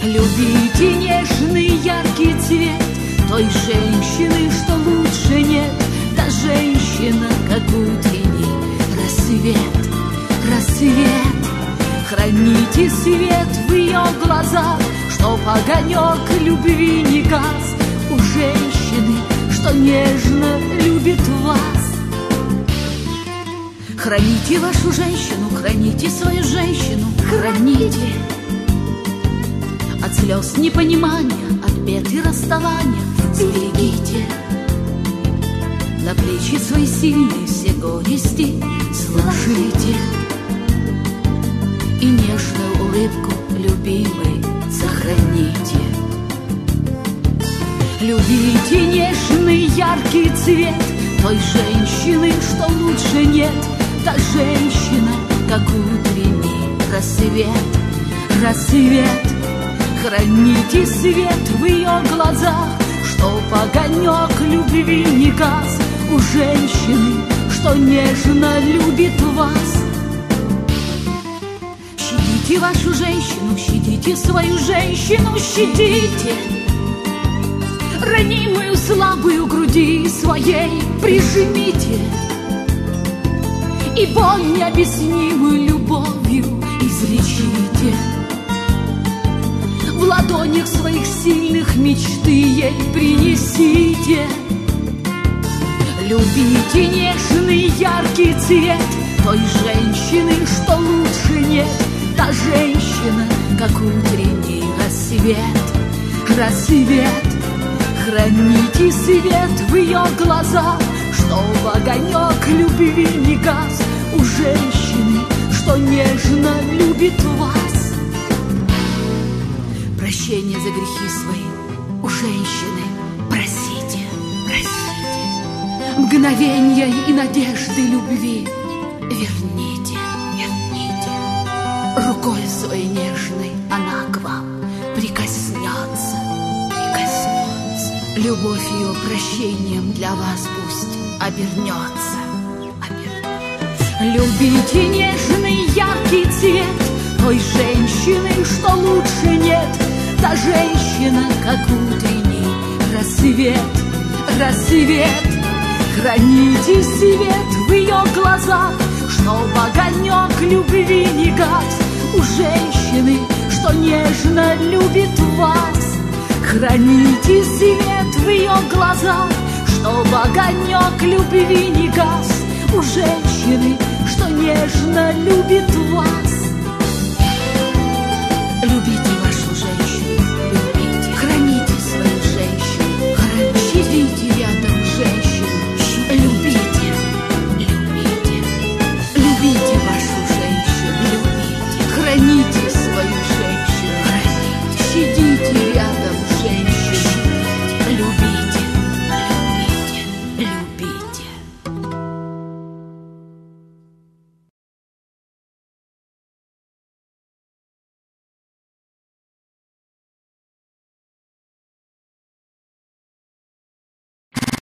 Любите нежный яркий цвет той женщины, что лучше нет. Та женщина, как утренний рассвет, рассвет. Храните свет в ее глазах, чтоб огонек любви не гас. У женщины, что нежно любит вас. Храните вашу женщину, храните свою женщину, храните. От слез непонимания, от бед и расставания сберегите. На плечи свои сильные все горести сложите. И нежную улыбку любимой сохраните. Любите нежный яркий цвет той женщины, что лучше нет. Та женщина, как утренний рассвет, рассвет. Храните свет в ее глазах, чтоб огонек любви не гас. У женщины, что нежно любит вас. Щадите вашу женщину, щадите свою женщину, щадите. Ранимую слабую груди своей прижмите. И боль необъяснимую любовью излечите. В ладонях своих сильных мечты ей принесите. Любите нежный яркий цвет той женщины, что лучше нет. Та женщина, как утренний рассвет, рассвет. Храните свет в ее глазах, чтоб огонек любви не гас. У женщины, что нежно любит вас. Прощение за грехи свои у женщины просите, просите. Мгновенья и надежды любви верните, верните. Рукой своей нежной она к вам прикоснется, прикоснется. Любовь ее прощением для вас пусть обернется, обернется. Любите нежный яркий цвет той женщины, что лучше нет. Та женщина, как утренний рассвет, рассвет. Храните свет в ее глазах, чтоб огонек любви не гас. У женщины, что нежно любит вас. Храните свет в ее глазах, чтоб огонек любви не гас. У женщины, что нежно любит вас.